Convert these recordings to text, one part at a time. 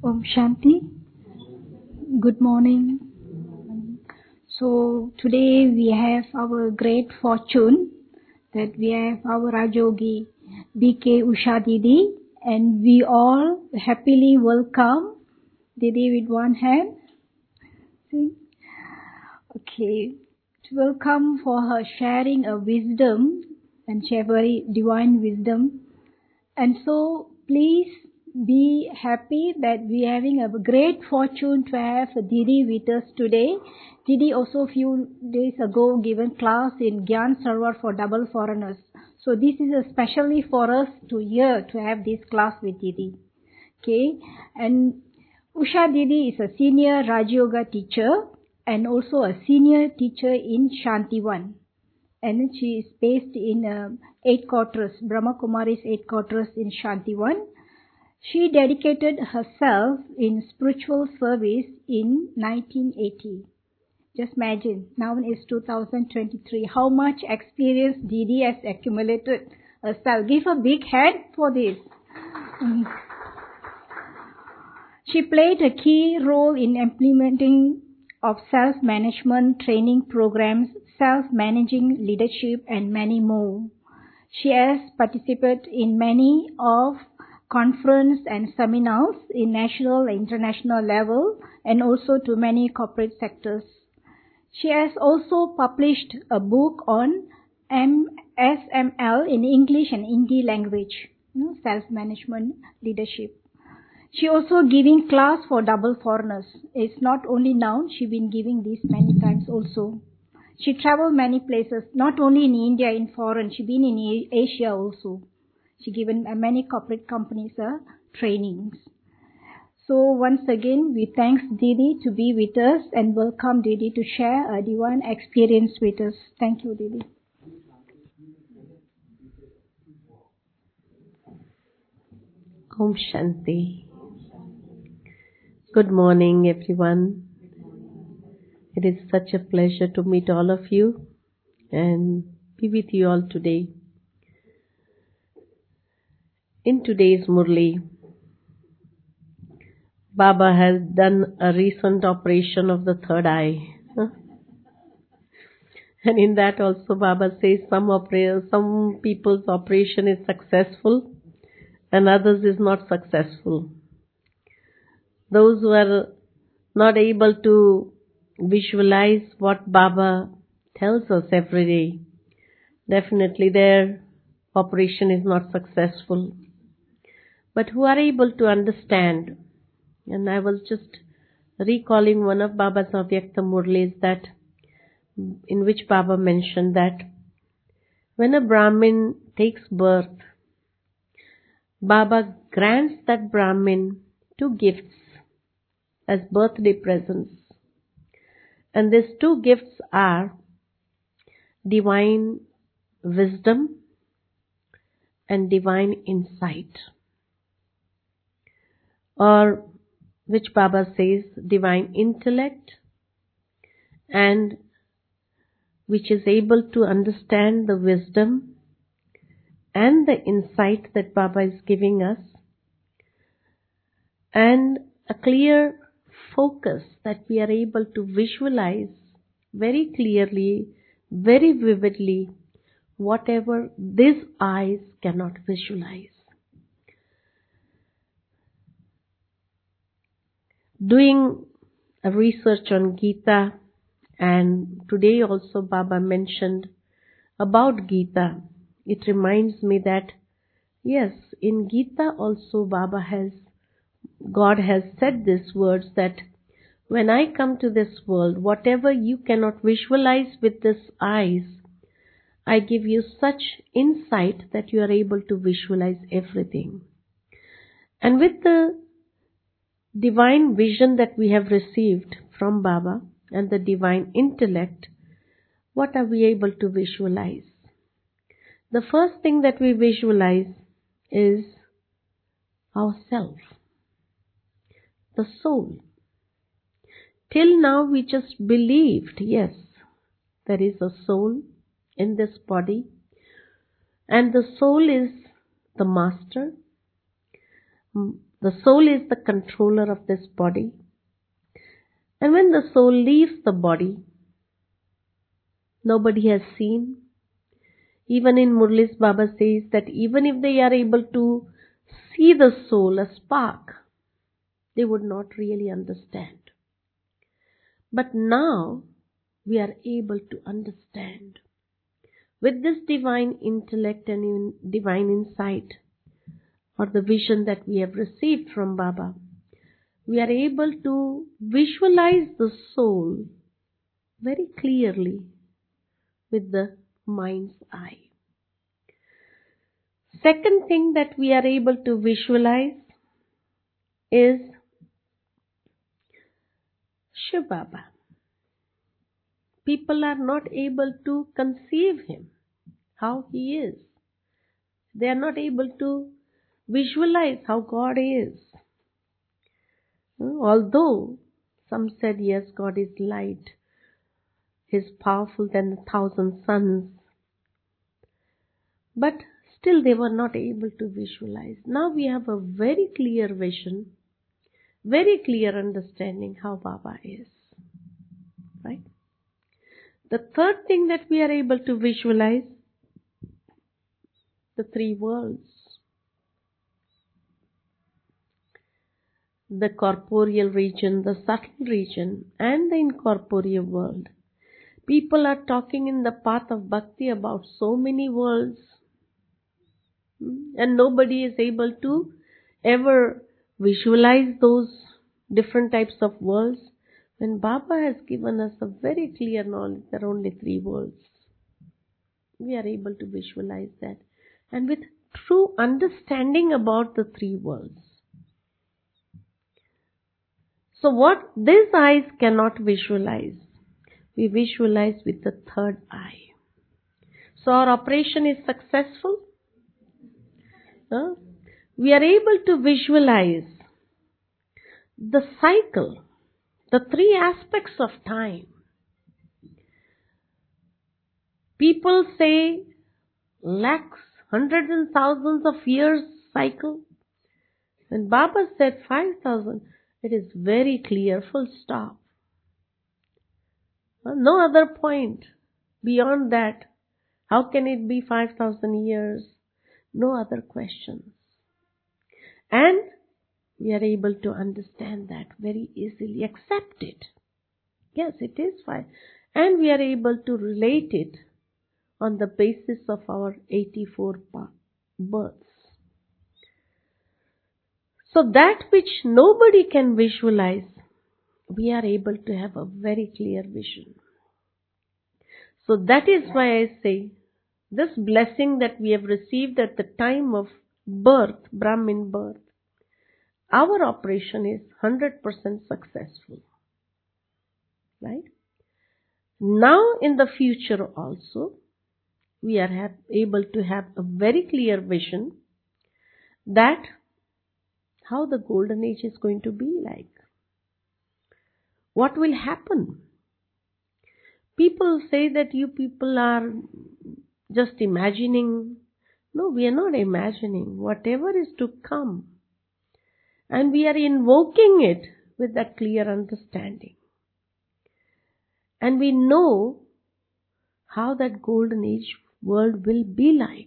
Om Shanti. Good morning. So today we have our great fortune that we have our Rajogi BK Usha Didi, and we all happily welcome Didi with one hand. See? Okay. To welcome for her sharing a wisdom and share very divine wisdom. And so please be happy that we are having a great fortune to have Didi with us today. Didi also few days ago given class in Gyan Sarwar for double foreigners. So this is especially for us to hear to have this class with Didi. Okay. And Usha Didi is a senior Raj Yoga teacher and also a senior teacher in Shantivan. And she is based in 8 quarters, Brahma Kumari's 8 quarters in Shantivan. She dedicated herself in spiritual service in 1980. Just imagine, now it's 2023, how much experience Didi has accumulated herself. Give a big hand for this. She played a key role in implementing of self-management training programs, self-managing leadership, and many more. She has participated in many of conference and seminars in national and international level, and also to many corporate sectors. She has also published a book on SML in English and Hindi language, self-management leadership. She also giving class for double foreigners. It's not only now, she been giving this many times also. She traveled many places, not only in India, in foreign. She been in Asia also. She given many corporate companies trainings. So once again, we thanks Didi to be with us and welcome Didi to share a divine experience with us. Thank you, Didi. Om Shanti. Good morning, everyone. It is such a pleasure to meet all of you and be with you all today. In today's Murli, Baba has done a recent operation of the third eye. And in that also Baba says some people's operation is successful and others is not successful. Those who are not able to visualize what Baba tells us every day, definitely their operation is not successful. But who are able to understand, and I was just recalling one of Baba's Avyakta Murlis that in which Baba mentioned that when a Brahmin takes birth, Baba grants that Brahmin 2 gifts as birthday presents. And these 2 gifts are divine wisdom and divine insight. Or which Baba says divine intellect, and which is able to understand the wisdom and the insight that Baba is giving us, and a clear focus that we are able to visualize very clearly, very vividly, whatever these eyes cannot visualize. Doing a research on Gita, and today also Baba mentioned about Gita, it reminds me that yes, in Gita also God has said these words that when I come to this world, whatever you cannot visualize with these eyes, I give you such insight that you are able to visualize everything. And with the divine vision that we have received from Baba and the divine intellect, what are we able to visualize? The first thing that we visualize is ourself, the soul. Till now we just believed, yes, there is a soul in this body and the soul is the master. The soul is the controller of this body. And when the soul leaves the body, nobody has seen. Even in Murlis, Baba says that even if they are able to see the soul, a spark, they would not really understand. But now we are able to understand. With this divine intellect and divine insight, or the vision that we have received from Baba, we are able to visualize the soul very clearly with the mind's eye. Second thing that we are able to visualize is Shiv Baba. People are not able to conceive him, how he is. They are not able to visualize how God is. Although some said, yes, God is light, He is powerful than 1,000 suns, but still they were not able to visualize. Now we have a very clear vision, very clear understanding how Baba is. Right? The third thing that we are able to visualize, the three worlds. The corporeal region, the subtle region, and the incorporeal world. People are talking in the path of bhakti about so many worlds, and nobody is able to ever visualize those different types of worlds, when Baba has given us a very clear knowledge there are only three worlds. We are able to visualize that, and with true understanding about the three worlds. So what these eyes cannot visualize, we visualize with the third eye. So our operation is successful. We are able to visualize the cycle, the three aspects of time. People say lakhs, hundreds and thousands of years cycle. When Baba said 5,000, it is very clear, full stop. No other point beyond that. How can it be 5,000 years? No other questions. And we are able to understand that very easily, accept it. Yes, it is fine. And we are able to relate it on the basis of our 84 births. So that which nobody can visualize, we are able to have a very clear vision. So that is why I say, this blessing that we have received at the time of birth, Brahmin birth, our operation is 100% successful. Right? Now in the future also, we are able to have a very clear vision that how the golden age is going to be like. What will happen? People say that you people are just imagining. No, we are not imagining. Whatever is to come. And we are invoking it with that clear understanding. And we know how that golden age world will be like.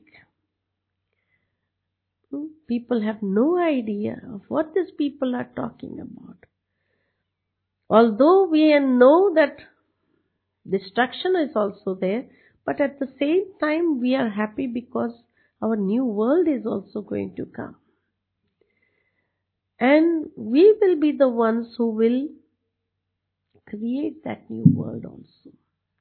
People have no idea of what these people are talking about. Although we know that destruction is also there, but at the same time we are happy because our new world is also going to come. And we will be the ones who will create that new world also.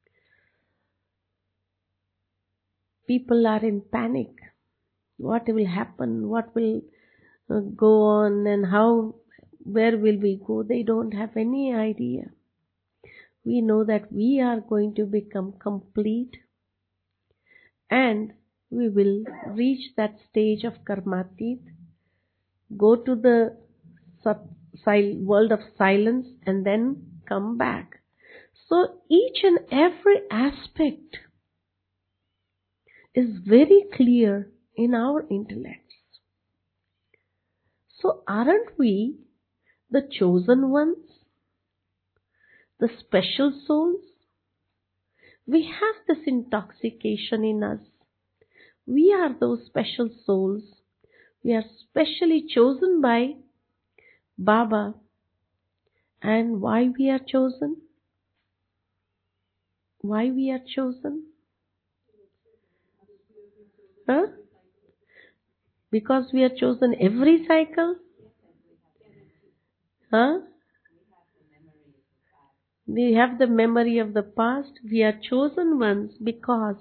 People are in panic. What will happen? What will go on? And where will we go? They don't have any idea. We know that we are going to become complete, and we will reach that stage of Karmatit, go to the world of silence, and then come back. So each and every aspect is very clear in our intellects. So aren't we the chosen ones? The special souls? We have this intoxication in us. We are those special souls. We are specially chosen by Baba. And why we are chosen? Why we are chosen? Huh? Because we are chosen every cycle? Huh? We have the memory of the past. We are chosen ones because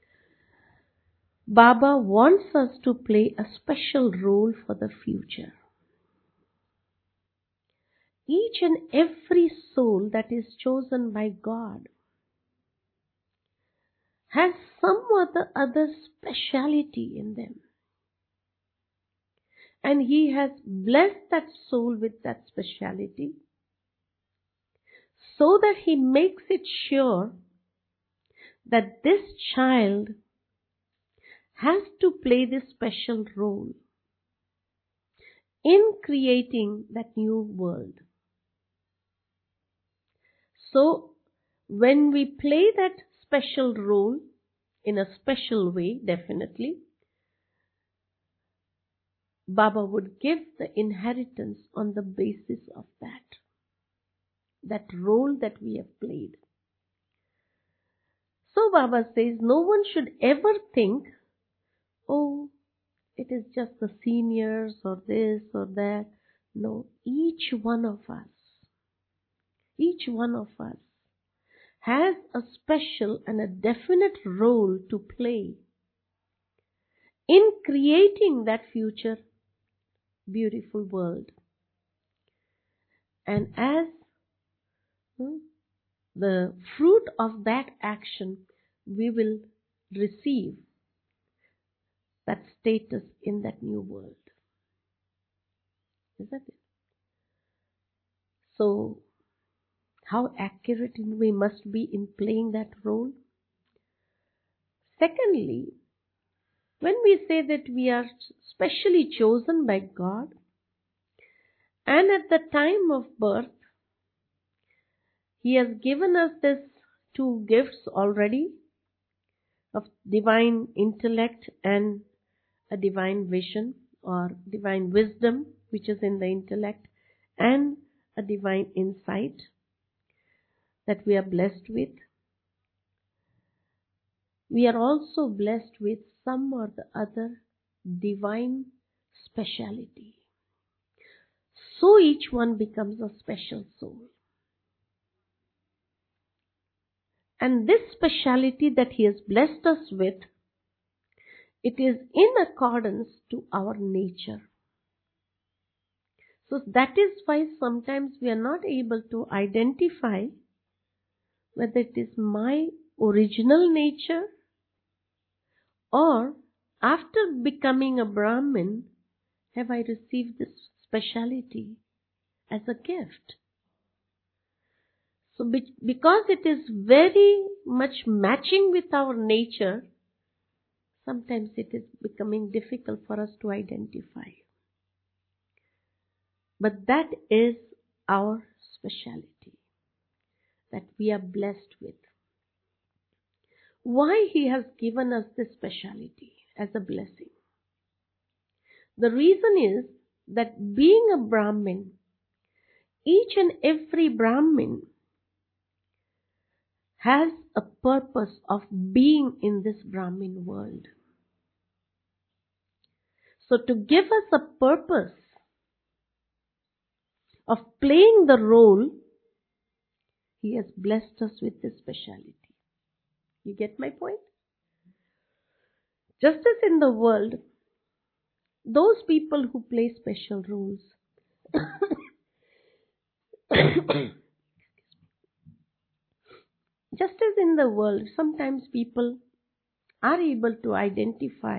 Baba wants us to play a special role for the future. Each and every soul that is chosen by God has some or the other speciality in them. And He has blessed that soul with that speciality so that He makes it sure that this child has to play this special role in creating that new world. So, when we play that special role in a special way, definitely, Baba would give the inheritance on the basis of that role that we have played. So Baba says, no one should ever think, oh, it is just the seniors or this or that. No, each one of us has a special and a definite role to play in creating that future beautiful world. And as the fruit of that action, we will receive that status in that new world. Isn't it? So, how accurate we must be in playing that role? Secondly, when we say that we are specially chosen by God, and at the time of birth, He has given us these two gifts already of divine intellect and a divine vision or divine wisdom, which is in the intellect, and a divine insight that we are blessed with. We are also blessed with some or the other divine speciality. So each one becomes a special soul. And this speciality that He has blessed us with, it is in accordance to our nature. So that is why sometimes we are not able to identify whether it is my original nature or after becoming a Brahmin, have I received this speciality as a gift. So because it is very much matching with our nature, sometimes it is becoming difficult for us to identify. But that is our speciality that we are blessed with. Why He has given us this speciality as a blessing? The reason is that being a Brahmin, each and every Brahmin has a purpose of being in this Brahmin world. So to give us a purpose of playing the role, He has blessed us with this speciality. You get my point? Just as in the world, those people who play special roles, just as in the world, sometimes people are able to identify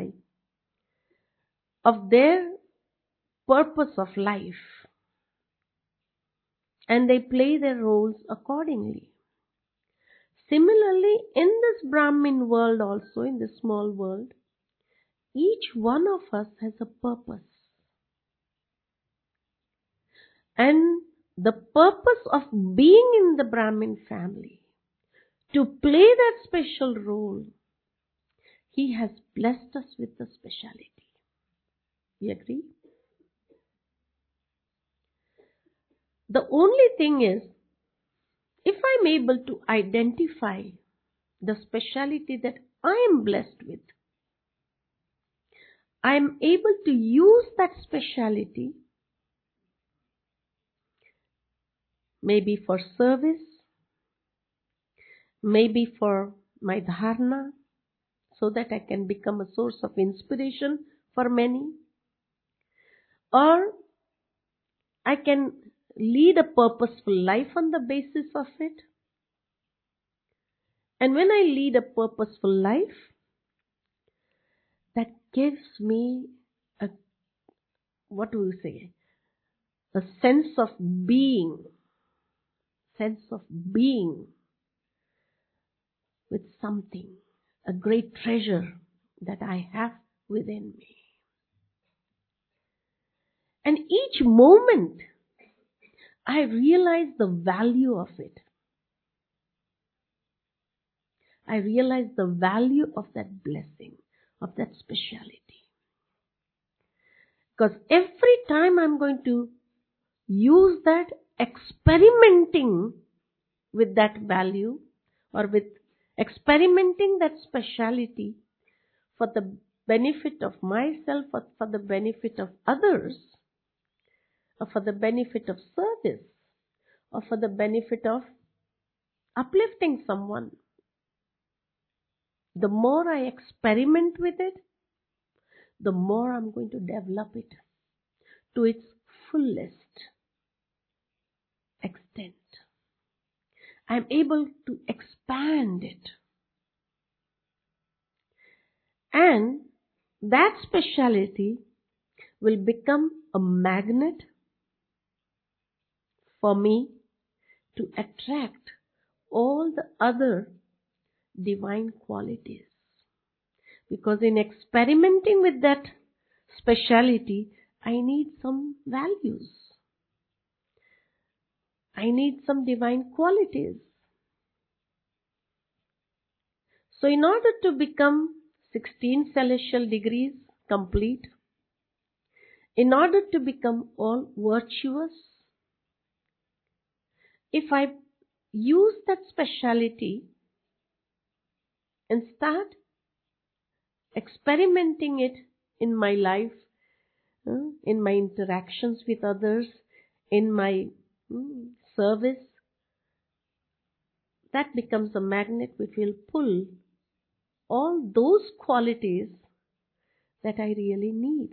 of their purpose of life and they play their roles accordingly. Similarly, in this Brahmin world also, in this small world, each one of us has a purpose. And the purpose of being in the Brahmin family, to play that special role, He has blessed us with the speciality. You agree? The only thing is, if I'm able to identify the speciality that I am blessed with, I'm able to use that speciality maybe for service, maybe for my dharana, so that I can become a source of inspiration for many, or I can lead a purposeful life on the basis of it. And when I lead a purposeful life, that gives me a, what do we say, a sense of being with something, a great treasure that I have within me. And each moment, I realize the value of it. I realize the value of that blessing, of that speciality. Because every time I'm going to use that, experimenting with that value, or with experimenting that speciality for the benefit of myself, or for the benefit of others, or for the benefit of service, or for the benefit of uplifting someone, the more I experiment with it, the more I'm going to develop it to its fullest extent. I'm able to expand it. And that speciality will become a magnet for me to attract all the other divine qualities. Because in experimenting with that speciality, I need some values. I need some divine qualities. So in order to become 16 celestial degrees complete, in order to become all virtuous, if I use that speciality and start experimenting it in my life, in my interactions with others, in my service, that becomes a magnet which will pull all those qualities that I really need.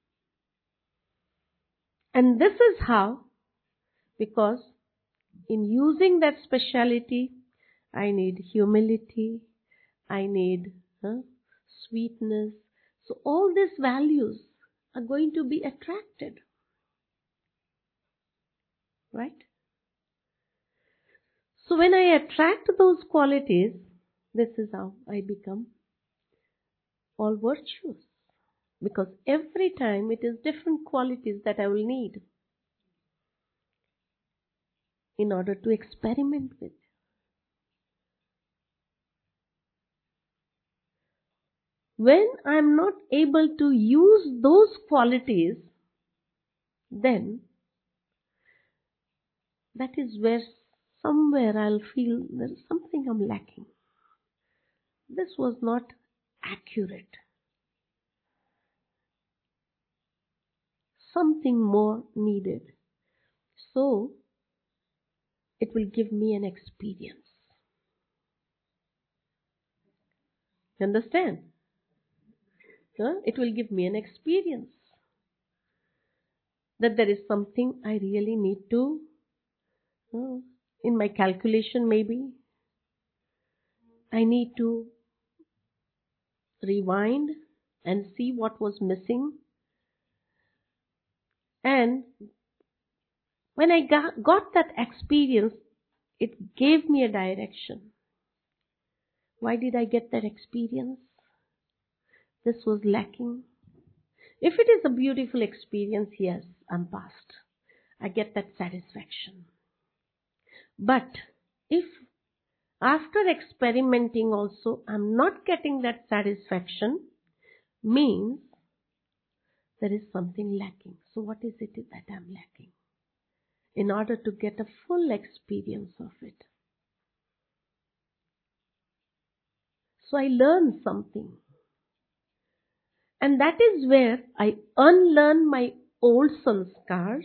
And this is how, because in using that speciality, I need humility, I need sweetness. So all these values are going to be attracted. Right? So when I attract those qualities, this is how I become all virtuous. Because every time it is different qualities that I will need in order to experiment with. When I am not able to use those qualities, then that is where somewhere I'll feel there is something I'm lacking. This was not accurate. Something more needed. So, it will give me an experience. You understand? It will give me an experience. That there is something I really need to, in my calculation maybe, I need to rewind and see what was missing. And when I got that experience, it gave me a direction. Why did I get that experience? This was lacking. If it is a beautiful experience, yes, I'm past. I get that satisfaction. But if after experimenting also I'm not getting that satisfaction, means there is something lacking. So what is it that I'm lacking in order to get a full experience of it? So I learn something. And that is where I unlearn my old sanskars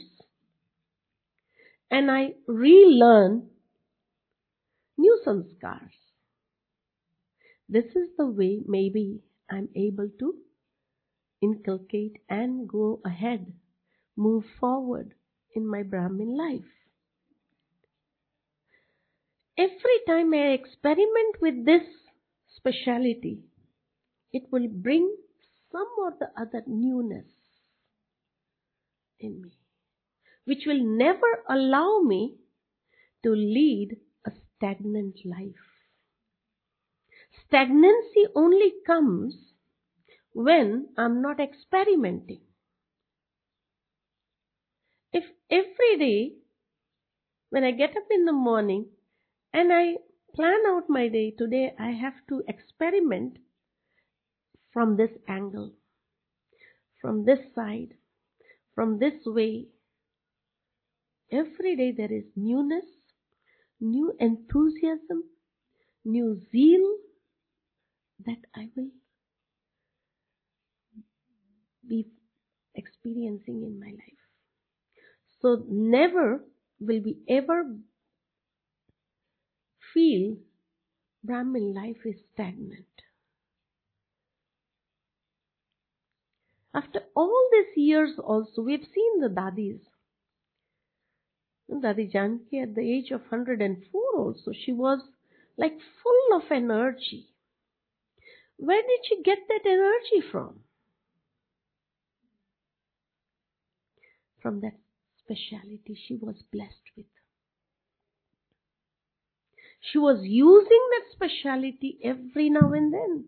and I relearn new sanskars. This is the way maybe I'm able to inculcate and go ahead, move forward in my Brahmin life. Every time I experiment with this speciality, it will bring some or the other newness in me, which will never allow me to lead a stagnant life. Stagnancy only comes when I'm not experimenting. If every day when I get up in the morning and I plan out my day, today I have to experiment from this angle, from this side, from this way. Every day there is newness, new enthusiasm, new zeal that I will be experiencing in my life. So never will we ever feel Brahmin life is stagnant. After all these years also, we have seen the Dadis. Dadi Janki at the age of 104 also, she was like full of energy. Where did she get that energy from? From that speciality she was blessed with. She was using that speciality every now and then.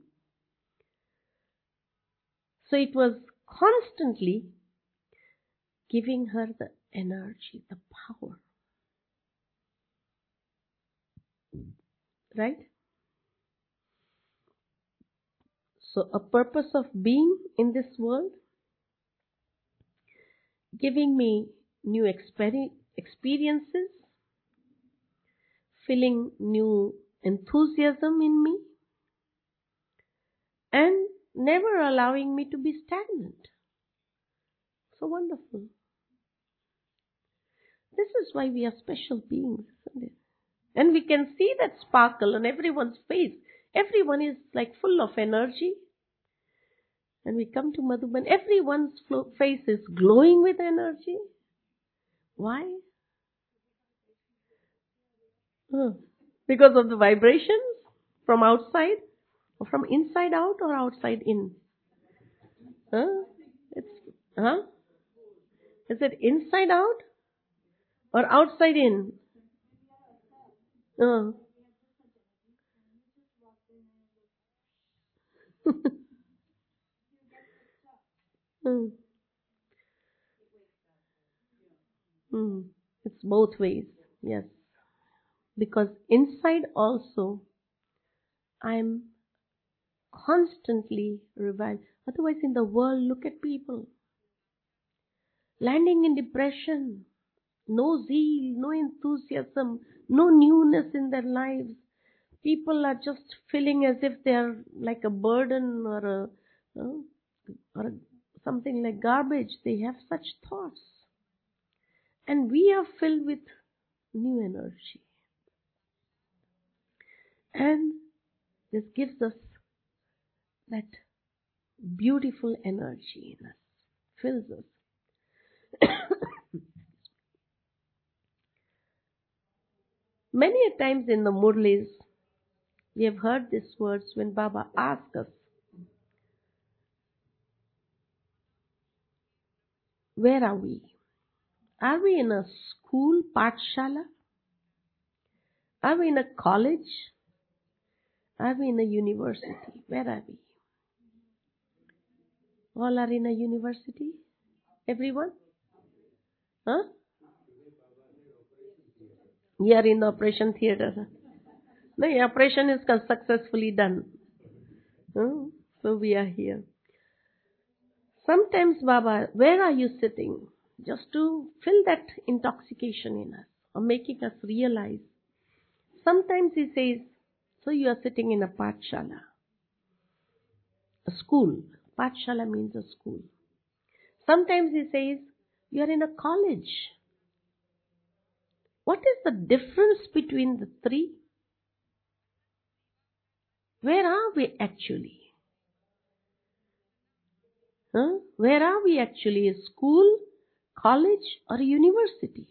So it was constantly giving her the energy, the power. Right? So a purpose of being in this world, giving me new experiences, filling new enthusiasm in me, and never allowing me to be stagnant. So wonderful. This is why we are special beings, isn't it? And we can see that sparkle on everyone's face. Everyone is like full of energy. And we come to Madhuban, everyone's face is glowing with energy. Why? Because of the vibrations from outside, or from inside out, or outside in? It's Is it inside out or outside in? It's both ways, yes. Because inside also, I'm constantly revived. Otherwise, in the world, look at people landing in depression, no zeal, no enthusiasm, no newness in their lives. People are just feeling as if they are like a burden or something like garbage. They have such thoughts. And we are filled with new energy. And this gives us that beautiful energy in us, fills us. Many a times in the Murlis, we have heard these words when Baba asks us, where are we? Are we in a school, Pathshala? Are we in a college? Are we in a university? Where are we? All are in a university? Everyone? Huh? We are in the operation theater. The operation is successfully done. So we are here. Sometimes, Baba, where are you sitting? Just to fill that intoxication in us, or making us realize. Sometimes he says, so you are sitting in a pathshala, a school. Pathshala means a school. Sometimes he says, you are in a college. What is the difference between the three? Where are we actually? Where are we actually? A school, college, or a university?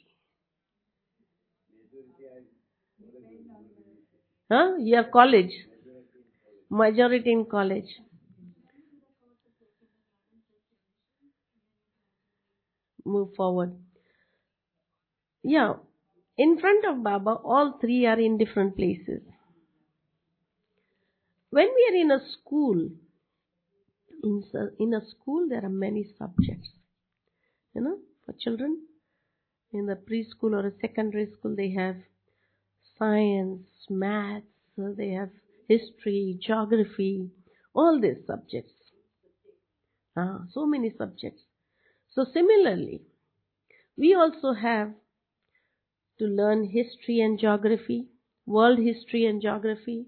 You have college. Majority in college. Move forward. Yeah. In front of Baba, all three are in different places. When we are in a school, in a school there are many subjects. For children, in the preschool or a secondary school, they have science, maths, they have history, geography, all these subjects. So many subjects. So similarly, we also have to learn history and geography, world history and geography.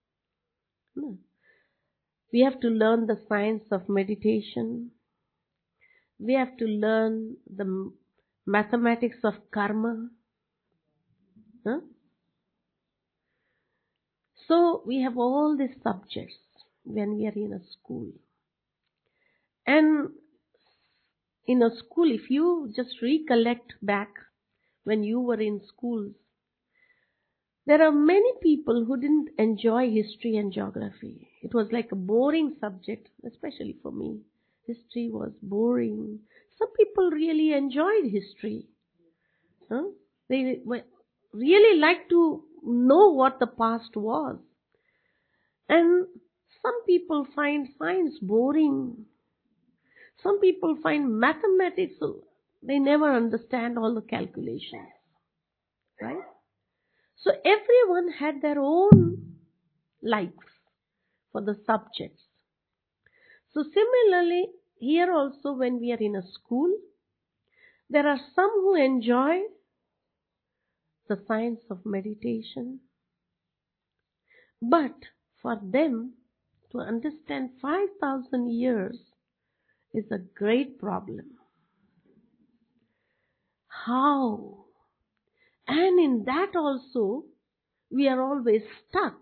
We have to learn the science of meditation. We have to learn the mathematics of karma. So we have all these subjects when we are in a school. And in a school, if you just recollect back when you were in schools, there are many people who didn't enjoy history and geography. It was like a boring subject, especially for me. History was boring. Some people really enjoyed history. They really liked to know what the past was. And some people find science boring. Some people find mathematics, they never understand all the calculations. Right? So everyone had their own likes for the subjects. So similarly, here also when we are in a school, there are some who enjoy the science of meditation. But for them to understand 5,000 years is a great problem. How? And in that also, we are always stuck.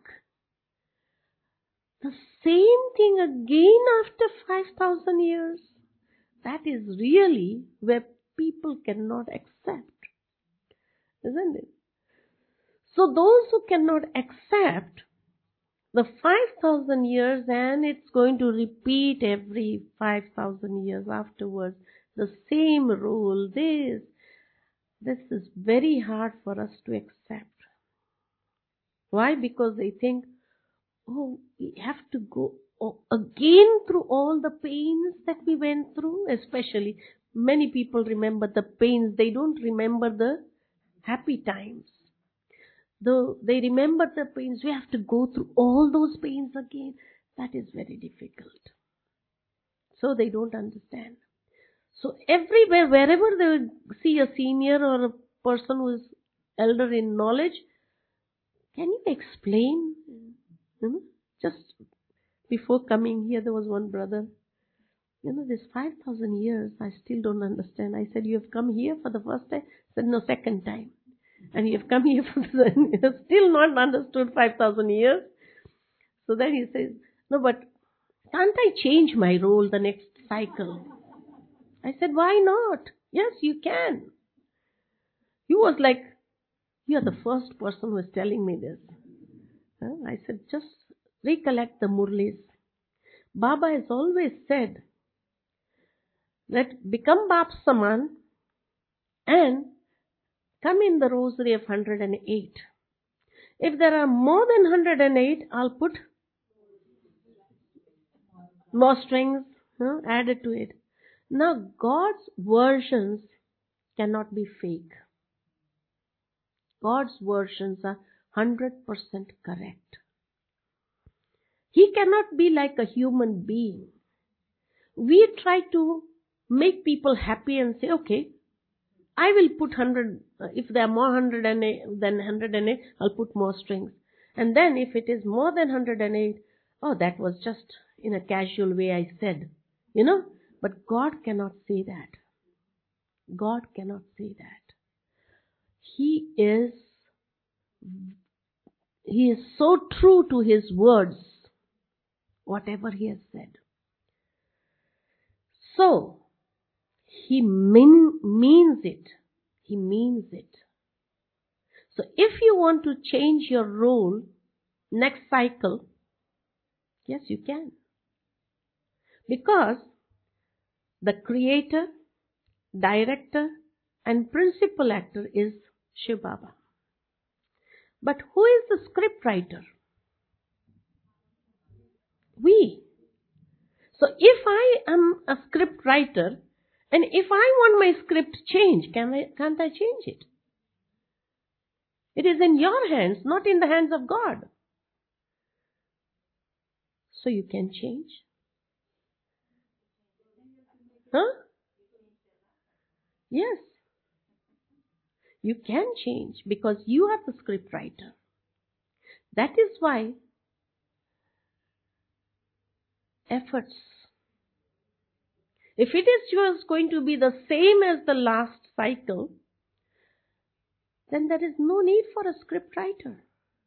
The same thing again after 5,000 years. That is really where people cannot accept. Isn't it? So those who cannot accept the 5,000 years, and it's going to repeat every 5,000 years afterwards, the same rule, this is very hard for us to accept. Why? Because they think, we have to go again through all the pains that we went through. Especially, many people remember the pains. They don't remember the happy times. Though they remember the pains, we have to go through all those pains again. That is very difficult. So they don't understand. So everywhere, wherever they see a senior or a person who is elder in knowledge, can you explain? Just before coming here, there was one brother. This 5,000 years, I still don't understand. I said, you have come here for the first time? He said, no, second time. And you have come here for the still not understood 5,000 years. So then he says, no, but can't I change my role the next cycle? I said, why not? Yes, you can. He was like, you are the first person who is telling me this. I said, just recollect the Murlis. Baba has always said that become Bap Saman and come in the rosary of 108. If there are more than 108, I'll put more strings added to it. Now, God's versions cannot be fake. God's versions are 100% correct. He cannot be like a human being. We try to make people happy and say, okay, I will put 100, if there are more 108 than 108, I'll put more strings. And then if it is more than 108, oh, that was just in a casual way I said, But God cannot say that. God cannot say that. He is so true to His words, whatever He has said. So, He means it. He means it. So if you want to change your role next cycle, yes, you can. Because the creator, director, and principal actor is Shiv Baba. But who is the script writer? We. So if I am a script writer, and if I want my script changed, can't I change it? It is in your hands, not in the hands of God. So you can change. Huh? Yes. You can change because you are the script writer. That is why efforts. If it is yours going to be the same as the last cycle, then there is no need for a script writer.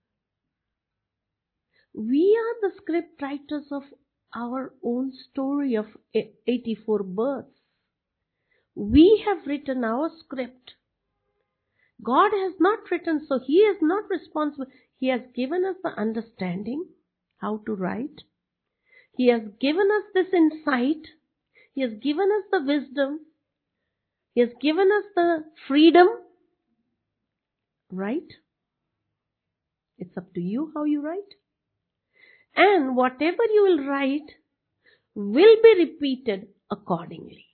We are the script writers of our own story of 84 births. We have written our script. God has not written, so He is not responsible. He has given us the understanding how to write. He has given us this insight. He has given us the wisdom. He has given us the freedom. Right? It's up to you how you write. And whatever you will write will be repeated accordingly.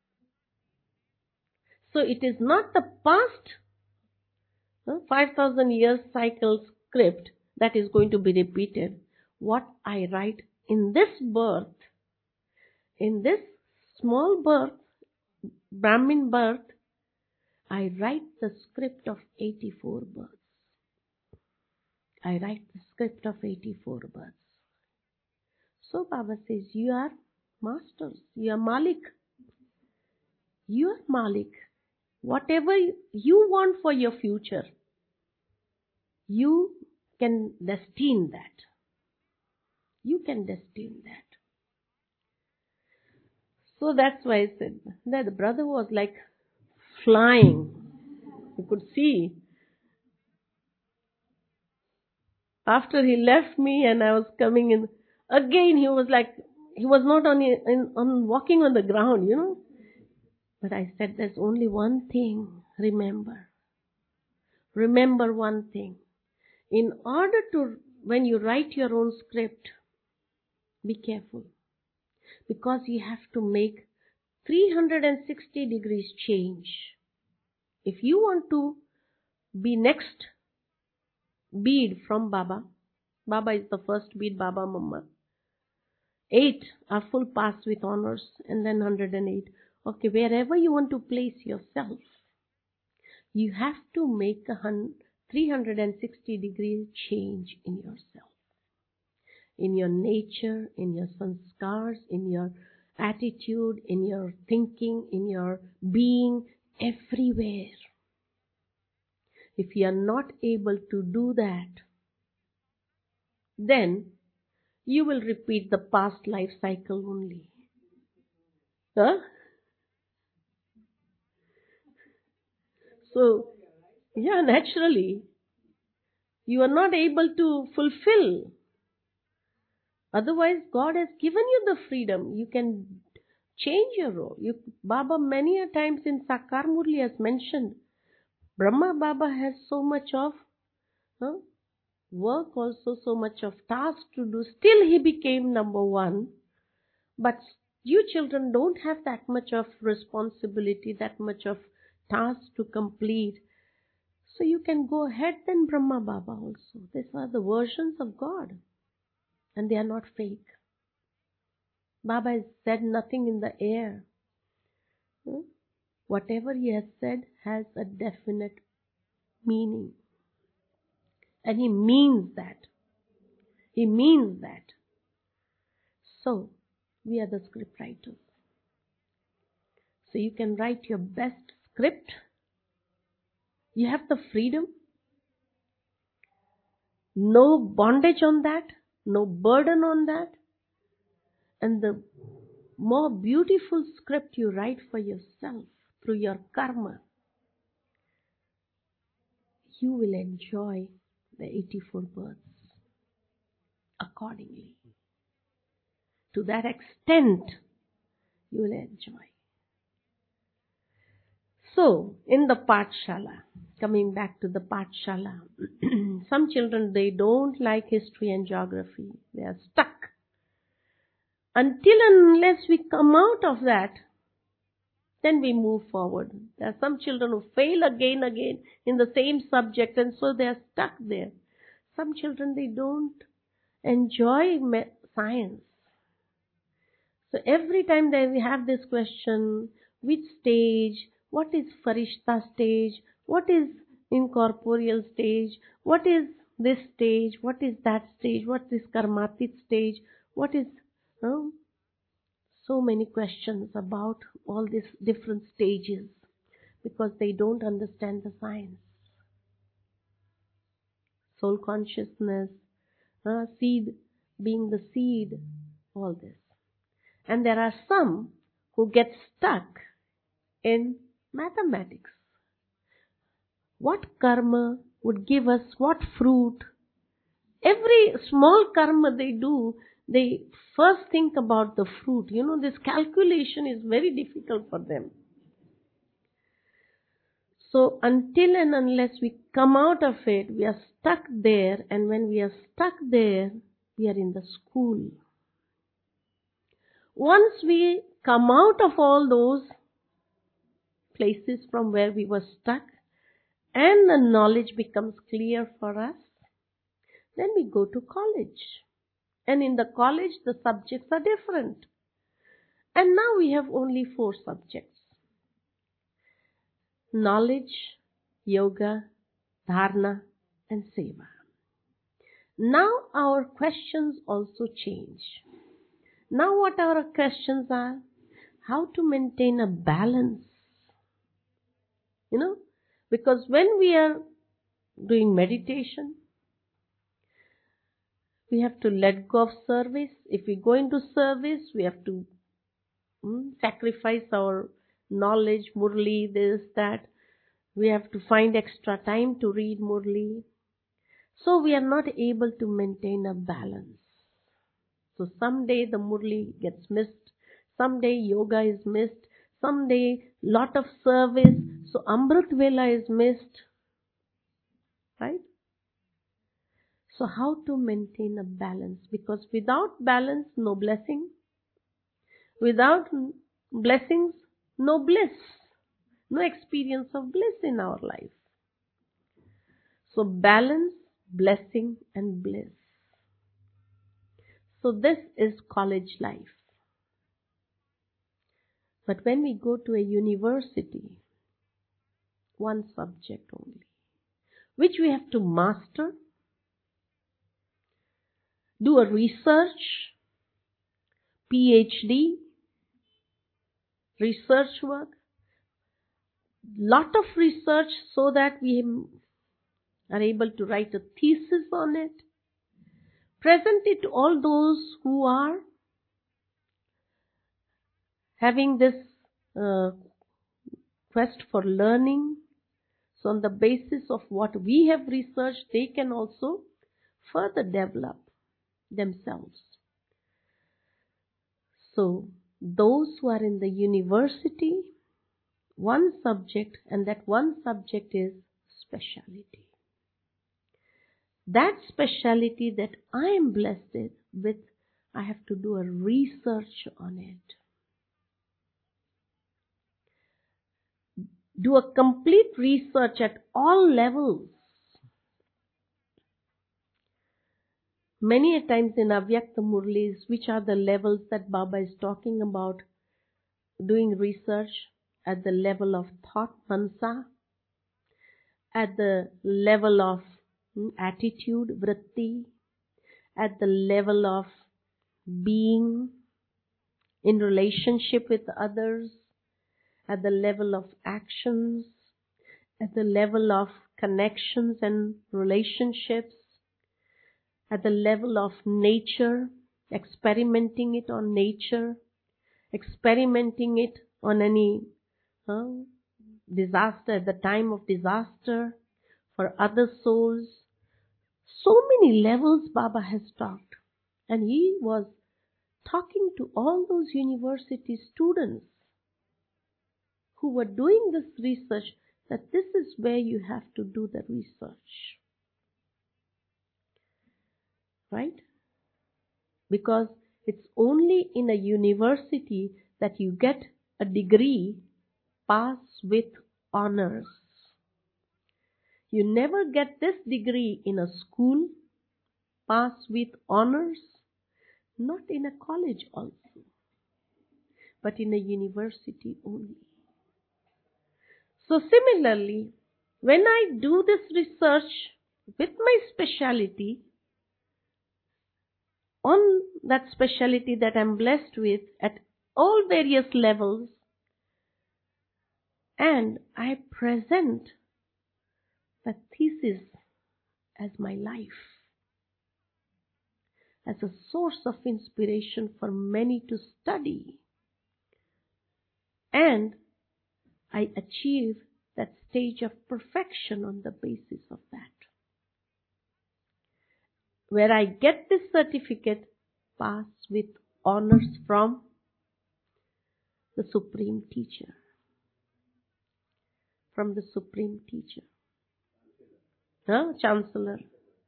So it is not the past 5,000 years cycle script that is going to be repeated. What I write in this birth, in this small birth, Brahmin birth, I write the script of 84 births. I write the script of 84 births. So Baba says, you are masters, you are Malik. You are Malik. Whatever you want for your future, you can destine that. You can destine that. So that's why I said that the brother was like flying. You could see. After he left me and I was coming in, again he was like, he was not on walking on the ground, But I said, there's only one thing, remember. Remember one thing. In order to, when you write your own script, be careful. Because you have to make 360 degrees change. If you want to be next bead from Baba, Baba is the first bead, Baba Mama. 8 are full pass with honors and then 108. Okay, wherever you want to place yourself, you have to make a 360 degree change in yourself. In your nature, in your sanskars, in your attitude, in your thinking, in your being, everywhere. If you are not able to do that, then you will repeat the past life cycle only. Huh? So, yeah, naturally, you are not able to fulfill. Otherwise, God has given you the freedom. You can change your role. Baba many a times in Sakar Murli has mentioned, Brahma Baba has so much of work also, so much of task to do. Still he became number one. But you children don't have that much of responsibility, that much of task to complete. So you can go ahead than Brahma Baba also. These are the versions of God. And they are not fake. Baba has said nothing in the air. Whatever he has said has a definite meaning. And he means that. He means that. So, we are the script writers. So you can write your best script. You have the freedom. No bondage on that. No burden on that. And the more beautiful script you write for yourself through your karma, you will enjoy the 84 births accordingly. To that extent, you will enjoy. So, in the Pathshala, coming back to the Pathshala, some children, they don't like history and geography. They are stuck. Until and unless we come out of that, then we move forward. There are some children who fail again in the same subject, and so they are stuck there. Some children, they don't enjoy science. So every time that we have this question, which stage, what is Farishta stage, what is incorporeal stage, what is this stage, what is that stage, what is Karmatit stage, what is... so many questions about all these different stages because they don't understand the science. Soul consciousness, seed being the seed, all this. And there are some who get stuck in mathematics. What karma would give us what fruit? Every small karma they do, they first think about the fruit. This calculation is very difficult for them. So until and unless we come out of it, we are stuck there. And when we are stuck there, we are in the school. Once we come out of all those places from where we were stuck, and the knowledge becomes clear for us, then we go to college. And in the college, the subjects are different. And now we have only 4 subjects. Knowledge, yoga, dharana, and seva. Now our questions also change. Now what our questions are? How to maintain a balance. Because when we are doing meditation, we have to let go of service. If we go into service, we have to sacrifice our knowledge, Murli, this, that. We have to find extra time to read Murli. So we are not able to maintain a balance. So someday the Murli gets missed. Someday yoga is missed. Someday lot of service. So Amrit Vela is missed. Right? So how to maintain a balance? Because without balance, no blessing. Without blessings, no bliss. No experience of bliss in our life. So balance, blessing, and bliss. So this is college life. But when we go to a university, one subject only, which we have to master, do a research, PhD, research work, lot of research so that we are able to write a thesis on it, present it to all those who are having this quest for learning. So on the basis of what we have researched, they can also further develop themselves. So those who are in the university, one subject, and that one subject is speciality. That speciality that I am blessed with, I have to do a research on it. do a complete research at all levels. Many a times in Avyakta Murlis, which are the levels that Baba is talking about, doing research at the level of thought, mansa, at the level of attitude, vritti, at the level of being in relationship with others, at the level of actions, at the level of connections and relationships, at the level of nature, experimenting it on nature, experimenting it on any disaster, at the time of disaster, for other souls. So many levels Baba has talked. And he was talking to all those university students who were doing this research, that this is where you have to do the research. Right? Because it's only in a university that you get a degree, pass with honors. You never get this degree in a school, pass with honors, not in a college also, but in a university only. So similarly, when I do this research with my speciality, on that speciality that I'm blessed with at all various levels, and I present that thesis as my life, as a source of inspiration for many to study, and I achieve that stage of perfection on the basis of that, where I get this certificate, pass with honors from the Supreme Teacher. From the Supreme Teacher. Chancellor.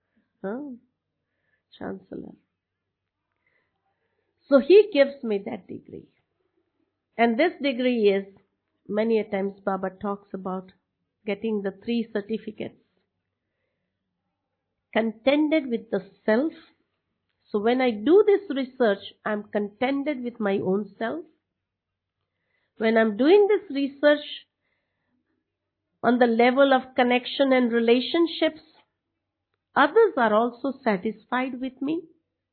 Chancellor. So he gives me that degree. And this degree is, many a times Baba talks about getting the 3 certificates. Contented with the self. So when I do this research, I'm contented with my own self. When I'm doing this research on the level of connection and relationships, others are also satisfied with me.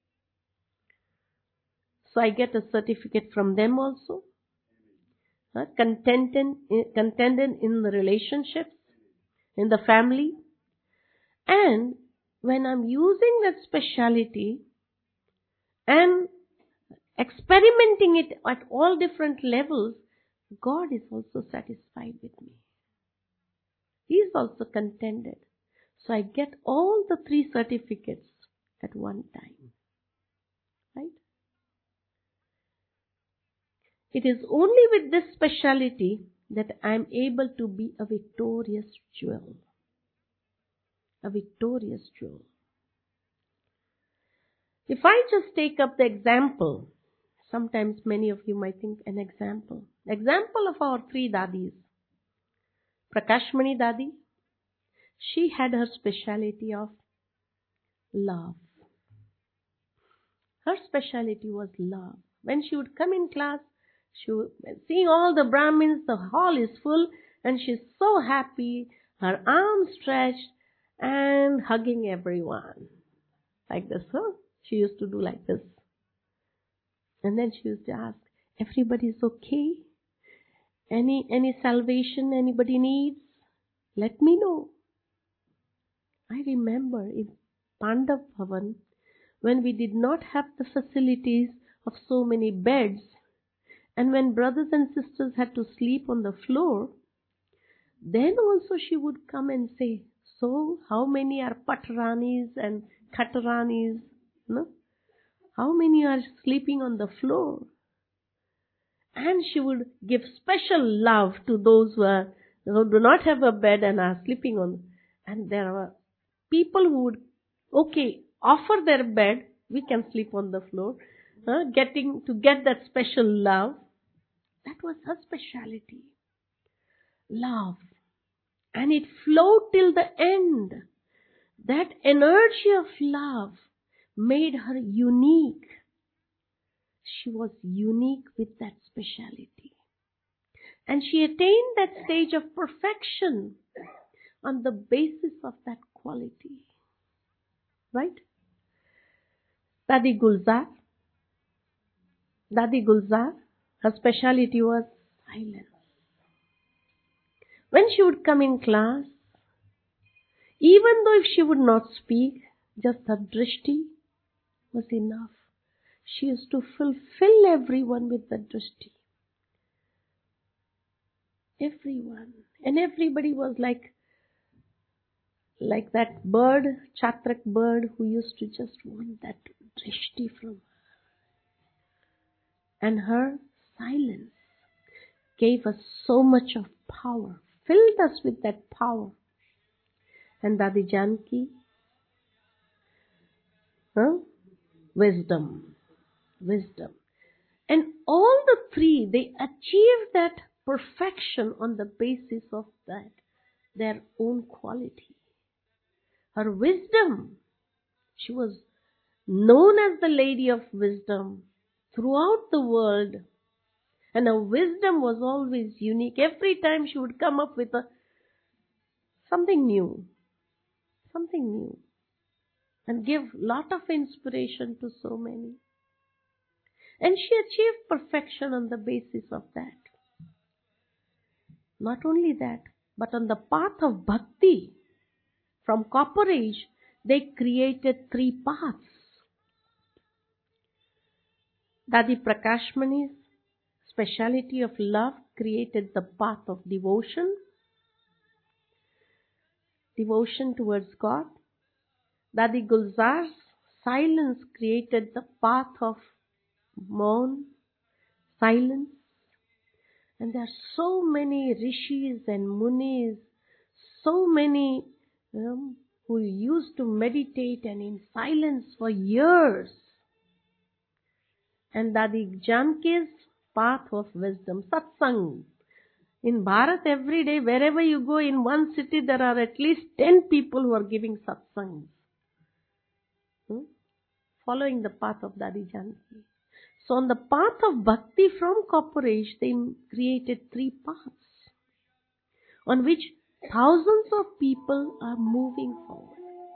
So I get a certificate from them also. Contented in the relationships, in the family. And when I'm using that speciality and experimenting it at all different levels, God is also satisfied with me. He is also contented. So I get all the 3 certificates at one time. Right? It is only with this speciality that I am able to be a victorious jewel. A victorious jewel. If I just take up the example, sometimes many of you might think an example. Example of our 3 dadis. Prakashmani Dadi, she had her speciality of love. Her speciality was love. When she would come in class, she would see all the Brahmins, the hall is full, and she's so happy, her arms stretched, and hugging everyone. Like this, She used to do like this. And then she used to ask, everybody's okay? Any salvation anybody needs? Let me know. I remember in Pandav Bhavan, when we did not have the facilities of so many beds, and when brothers and sisters had to sleep on the floor, then also she would come and say, so how many are Patranis and Khataranis? No? How many are sleeping on the floor? And she would give special love to those who do not have a bed and are sleeping on. And there are people who would, offer their bed, we can sleep on the floor, get that special love. That was her speciality. love. And it flowed till the end. That energy of love made her unique. She was unique with that speciality. And she attained that stage of perfection on the basis of that quality. Right? Dadi Gulzar, her speciality was silence. When she would come in class, even though if she would not speak, just her drishti was enough. She used to fulfill everyone with the drishti. Everyone. And everybody was like that bird, Chatrak bird, who used to just want that drishti from her. And her silence gave us so much of power, filled us with that power. And Dadi Janki, wisdom. And all the three, they achieved that perfection on the basis of that, their own quality. Her wisdom, she was known as the Lady of Wisdom throughout the world. And her wisdom was always unique. Every time she would come up with something new. And give lot of inspiration to so many. And she achieved perfection on the basis of that. Not only that, but on the path of bhakti, from Copper Age, they created 3 paths. Dadi Prakashmani's speciality of love created the path of devotion towards God. Dadi Gulzar's silence created the path of Maun, silence. And there are so many rishis and munis, so many who used to meditate and in silence for years. And Dadi Janki's path of wisdom, satsang. In Bharat, every day, wherever you go in one city, there are at least 10 people who are giving satsangs. Following the path of Dadi Janki. So on the path of bhakti from Copper Age, they created 3 paths on which thousands of people are moving forward.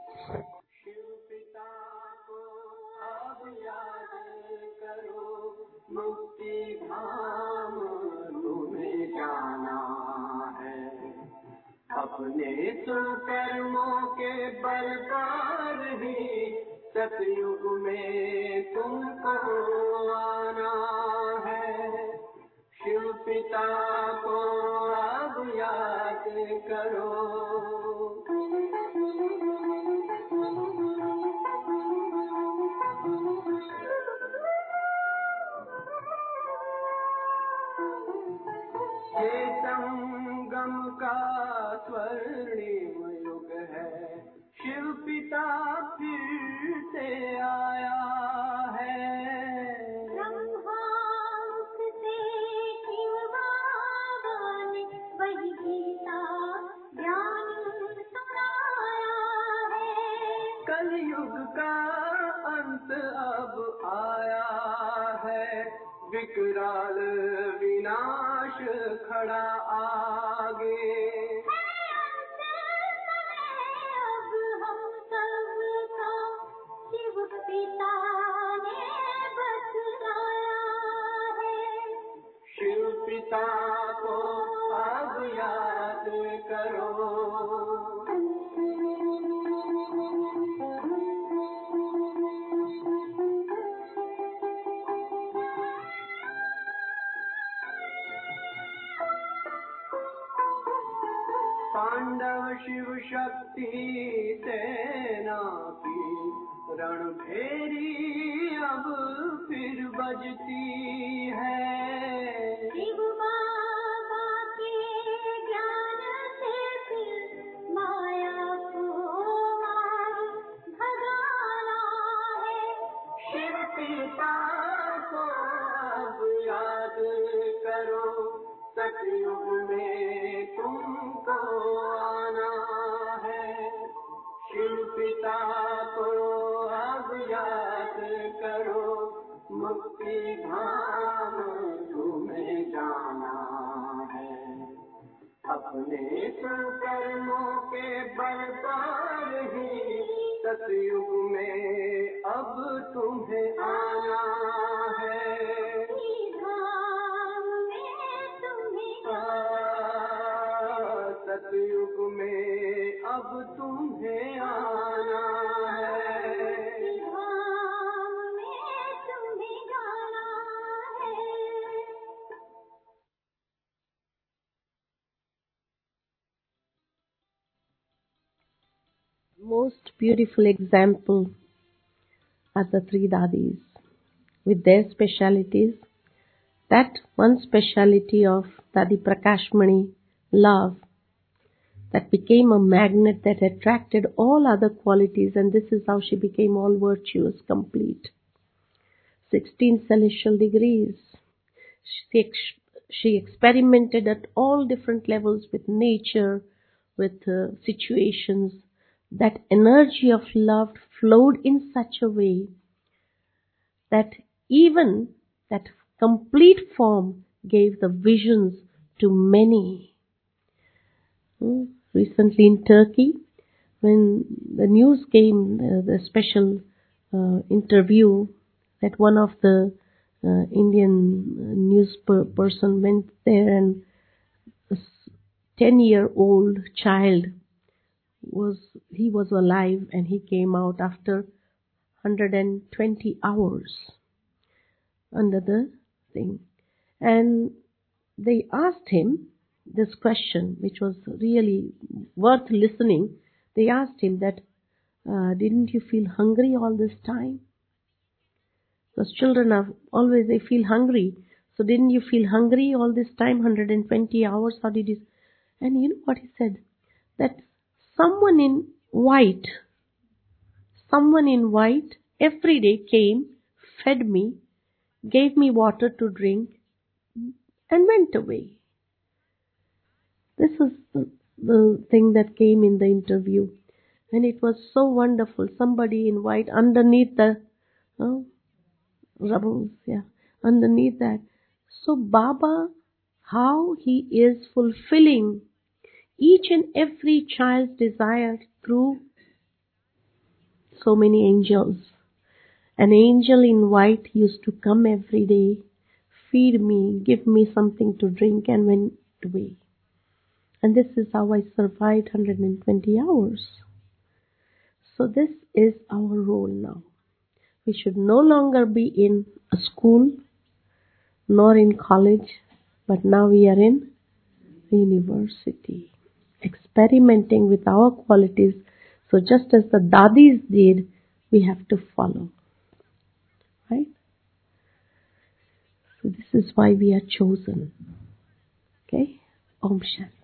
अपने सुकर्मों के बल पर ही सतयुग में तुमको आना है। शिव पिता को अब याद करो। ये संगम का स्वर्णिम युग है, शिव पिता फिर से आया है। ब्रह्मांड से शिव बाबा ने वही गीता ज्ञान सुनाया है। कलयुग का अंत अब आया है, विकराल विनाश खड़ा आगे। अब हम सबका शिव पिता ने बतलाया है। शिव पिता को अब याद करो। पांडव शिव शक्ति सेना की रणभेरी अब फिर बजती है। शिव बाबा के ज्ञान से फिर माया को मार भगाना है। शिव पिता को अब याद करो, सतयुग में तुमको आना है। शिव पिता को अब याद करो, मुक्ति धाम तुम्हें जाना है। अपने कर्मों के बल पर ही सतयुग में अब तुम्हें आना है। सतयुग में अब तुम्हें आना है। Most beautiful example are the three dadis with their specialities. That one speciality of Dadi Prakashmani, love, that became a magnet that attracted all other qualities, and this is how she became all virtuous, complete. 16 celestial degrees. She experimented at all different levels with nature, with situations. That energy of love flowed in such a way that even that complete form gave the visions to many. Recently in Turkey, when the news came, the special interview that one of the Indian news person went there, and a 10-year-old child was alive, and he came out after 120 hours under the thing. And they asked him this question, which was really worth listening. They asked him that, didn't you feel hungry all this time? Because children are always, they feel hungry. So didn't you feel hungry all this time, 120 hours? How did you? And you know what he said? That someone in white every day came, fed me, gave me water to drink, and went away. This is the thing that came in the interview. And it was so wonderful. Somebody in white underneath the rubbles, underneath that. So Baba, how he is fulfilling each and every child's desire through so many angels. An angel in white used to come every day, feed me, give me something to drink, and went away. And this is how I survived 120 hours. So this is our role now. We should no longer be in a school, nor in college, but now we are in university, experimenting with our qualities. So just as the dadis did, we have to follow. Right? So this is why we are chosen. Okay? Om Shanti.